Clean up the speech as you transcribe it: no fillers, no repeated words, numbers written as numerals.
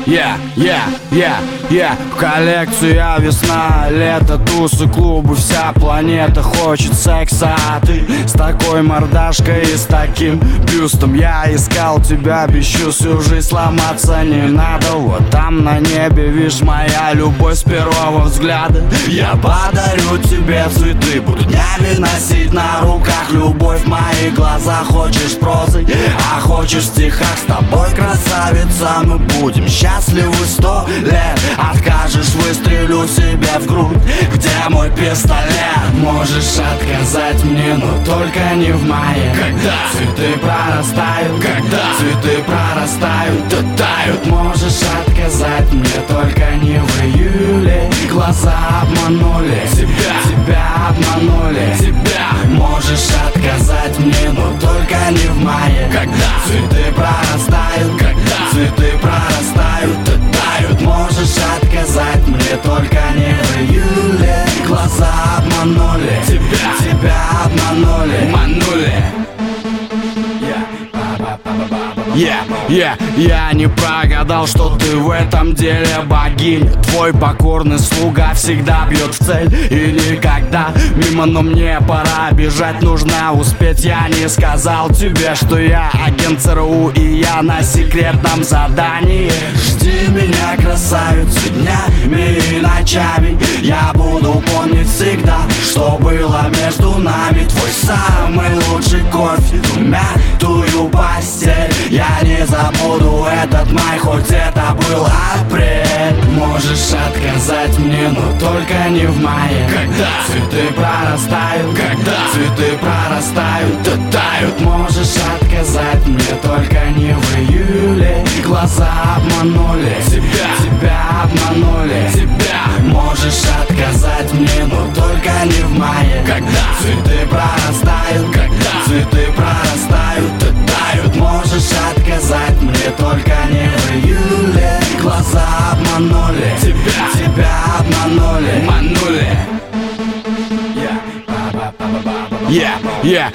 В коллекцию я весна, лето, тусы, клубы, вся планета хочет секса. А ты с такой мордашкой и с таким бюстом. Я искал тебя без чувств, всю жизнь сломаться не надо. Вот там на небе, видишь, моя любовь с первого взгляда. Я подарю тебе цветы, буду днями носить на руках любовь в моих глазах. Хочешь прозой, а хочешь в стихах. С тобой, красавица, мы будем счастливы 100 лет. Откажешь, выстрелю себе в грудь. Где мой пистолет? Можешь отказать мне, но только не в мае. Когда цветы прорастают, когда цветы прорастают, да тают. Можешь отказать мне, только не в июле. Глаза обманули, тебя обманули, тебя. Можешь отказать мне, но только не в мае. Когда цветы прорастают, когда цветы прорастают, да тают. Можешь отказать мне, только не в июле. Глаза обманули, тебя обманули. Я не прогадал, что ты в этом деле богиня. Твой покорный слуга всегда бьет в цель и никогда мимо, но мне пора бежать, нужно успеть. Я не сказал тебе, что я агент ЦРУ и я на секретном задании. Жди меня, красавица, днями и ночами. Я буду помнить всегда, что было между нами. Твой самый лучший кофе, мятую постель. Я не забуду этот май, хоть это был апрель. Можешь отказать мне, но только не в мае. Когда цветы прорастают, когда цветы прорастают, да тают. Можешь отказать мне, только не в июле. Глаза обманули,